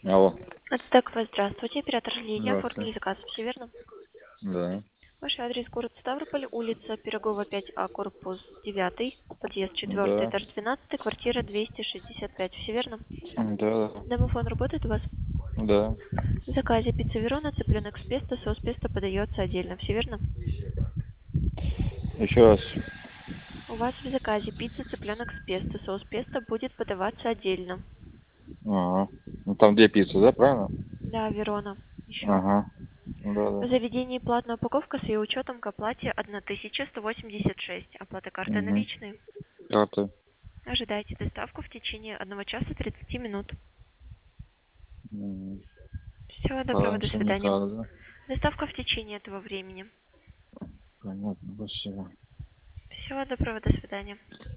Алло. Отстеква, здравствуйте, оператор Лилия, Здравствуйте. оформили заказ, все верно? Да. Ваш адрес город Ставрополь, улица Пирогова 5А, корпус 9, подъезд 4, Да. этаж 12, квартира 265, все верно? Да. Домофон работает у вас? Да. В заказе пицца Верона, цыпленок с песто, соус песто подается отдельно, все верно? Еще раз. У вас в заказе пицца, цыпленок с песто, соус песто будет подаваться отдельно. Ага. Ну там две пиццы, да, правильно? Да, Верона, еще. Ага. Да, В да. заведении платная упаковка с ее учетом к оплате 1186. Оплата карты Угу. наличные. Карты. Ожидайте доставку в течение 1 часа 30 минут. Угу. Всего доброго, до Раньше свидания. никак, да? Доставка в течение этого времени. Понятно, спасибо. Всего доброго, до свидания.